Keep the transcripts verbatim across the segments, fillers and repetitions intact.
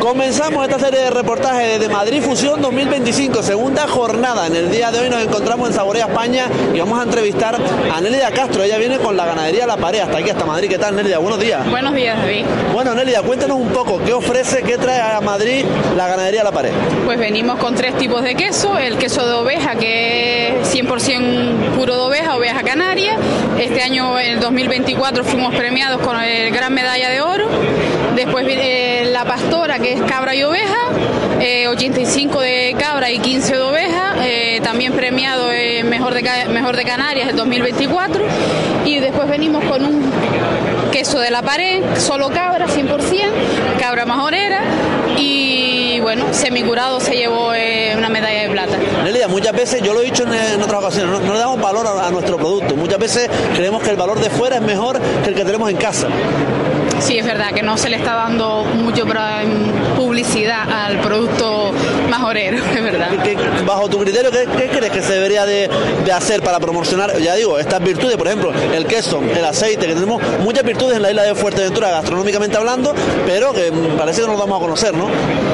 Comenzamos esta serie de reportajes desde Madrid Fusión dos mil veinticinco, segunda jornada. En el día de hoy nos encontramos en Saborea, España, y vamos a entrevistar a Nélida Castro. Ella viene con la ganadería La Pared hasta aquí, hasta Madrid. ¿Qué tal, Nélida? Buenos días. Buenos días, David. Bueno, Nélida, cuéntanos un poco, ¿qué ofrece, qué trae a Madrid la ganadería La Pared? Pues venimos con tres tipos de queso. El queso de oveja, que es cien por ciento puro de oveja, oveja canaria. Este año, en el dos mil veinticuatro, fuimos premiados con el Gran Medalla de Oro. Después eh, la pastora, que es cabra y oveja, eh, ochenta y cinco de cabra y quince de oveja, eh, también premiado eh, mejor, de, mejor de Canarias el dos mil veinticuatro. Y después venimos con un queso de La Pared, solo cabra, cien por ciento, cabra majorera, y bueno, semicurado se llevó eh, una medalla de plata. Nélida, muchas veces, yo lo he dicho en, en otras ocasiones, no, no le damos valor a, a nuestro producto. Muchas veces creemos que el valor de fuera es mejor que el que tenemos en casa. Sí, es verdad que no se le está dando mucho publicidad al producto majorero, es verdad. ¿Qué, qué, bajo tu criterio, ¿qué, qué crees que se debería de, de hacer para promocionar, ya digo, estas virtudes? Por ejemplo, el queso, el aceite, que tenemos muchas virtudes en la isla de Fuerteventura, gastronómicamente hablando, pero que parece que no nos vamos a conocer, ¿no?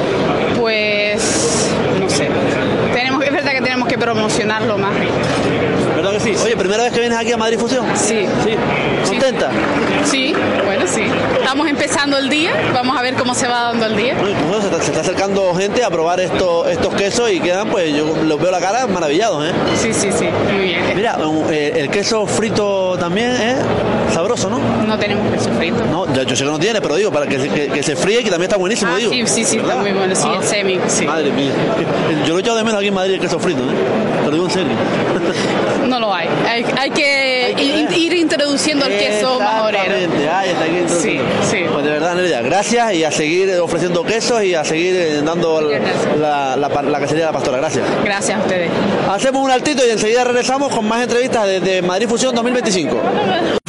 Pues, no sé. Tenemos, es verdad que tenemos que promocionarlo más. ¿Verdad que sí? Oye, ¿primera vez que vienes aquí a Madrid Fusión? Sí. ¿Sí? ¿Contenta? Sí, bueno, sí. Estamos empezando el día, vamos a ver cómo se va dando el día. Bueno, se, está, se está acercando gente a probar estos, estos quesos y quedan, pues yo los veo la cara maravillados, ¿eh? Sí, sí, sí, muy bien. Mira, eh, el queso frito también es sabroso, ¿no? No tenemos queso frito. No, yo, yo sé que no tiene, pero digo, para que, que, que se fríe, que también está buenísimo, ah, digo. Sí, sí, sí, ¿verdad? Está muy bueno, sí, ah, el semi, sí. Madre mía. Yo lo he echado de menos aquí en Madrid, el queso frito, ¿eh? Te lo digo en serio. No lo hay. Hay, hay que hay ir, ir introduciendo el queso majorero. Ahí está aquí sí, sí. Pues de verdad, Nélida, gracias, y a seguir ofreciendo quesos y a seguir dando la, la, la, la quesería de la Pastora. Gracias. Gracias a ustedes. Hacemos un altito y enseguida regresamos con más entrevistas desde Madrid Fusión dos mil veinticinco.